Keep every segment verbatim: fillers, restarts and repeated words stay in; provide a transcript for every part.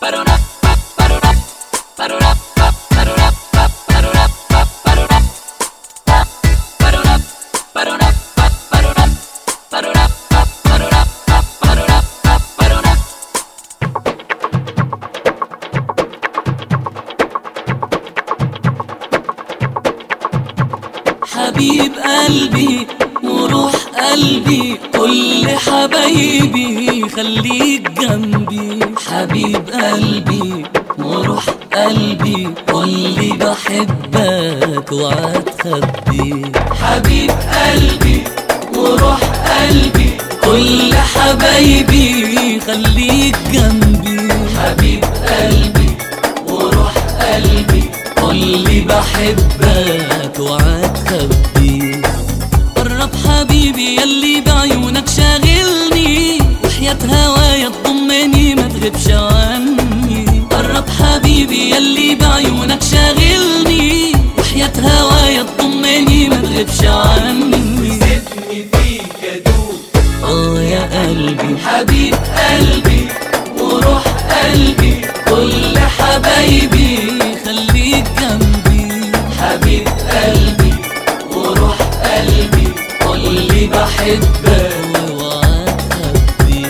حبيب قلبي وروح قلبي كل حبايبي خليك جنبي. حبيب قلبي وروح قلبي قولي بحبك وعاد خبي. حبيب قلبي وروح قلبي كل حبايبي خليك جنبي. حبيب قلبي وروح قلبي قولي بحبك وعاد خبي. قرب حبيبي يلي بعيونك شاغلني وحياة هوايا تضمني ما تغيبش عني. قرب حبيبي يلي بعيونك شاغلني وحياة هوايا تضمني ما تغيبش عني. سيبني فيك ادوب اه يا قلبي. حبيب قلبي وروح قلبي كل حبايبي خليك جنبي. حبيب قلبي وروح قلبي قولي بحبك وعاد خبي.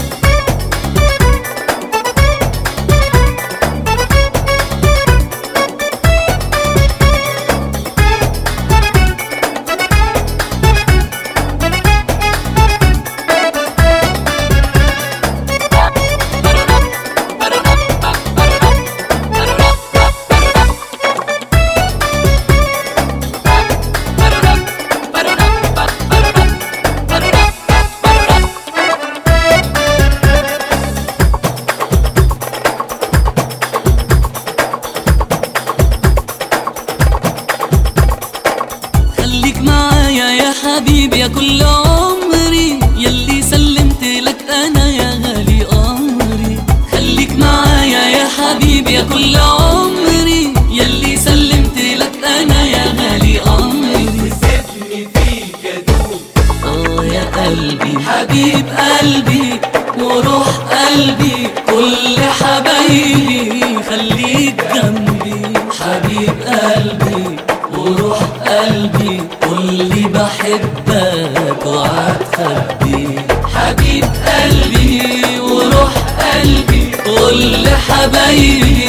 حبيبي يا كل عمري يلي سلمت لك انا يا غالي امري. خليك معايا يا حبيبي يا كل عمري يلي سلمت لك انا يا غالي امري. سيبني فيك ادوب اه يا قلبي. حبيب قلبي وروح قلبي كل حبايبي خليك جنبي. حبيب قلبي وروح قلبي قولي بحبك وعاد خبي. حبيب قلبي وروح قلبي كل حبايبي